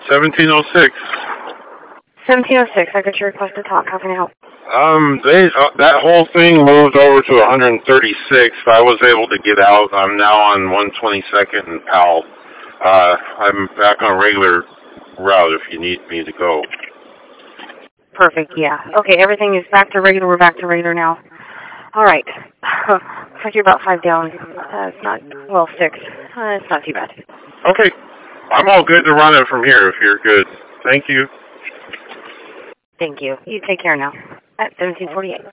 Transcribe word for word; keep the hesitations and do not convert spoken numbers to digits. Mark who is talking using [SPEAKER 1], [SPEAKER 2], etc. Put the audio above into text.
[SPEAKER 1] seventeen oh six.
[SPEAKER 2] seventeen oh six, I got your request to talk. How can I help?
[SPEAKER 1] Um, they, uh, that whole thing moved over to one thirty-six. I was able to get out. I'm now on one twenty-second and Powell. Uh, I'm back on a regular route if you need me to go.
[SPEAKER 2] Perfect, yeah. Okay, everything is back to regular. We're back to regular now. All right. Looks like you're about five down. Uh, it's not, well, six. Uh, it's not too bad.
[SPEAKER 1] Okay. I'm all good to run it from here if you're good. Thank you.
[SPEAKER 2] Thank you. You take care now. At seventeen forty-eight.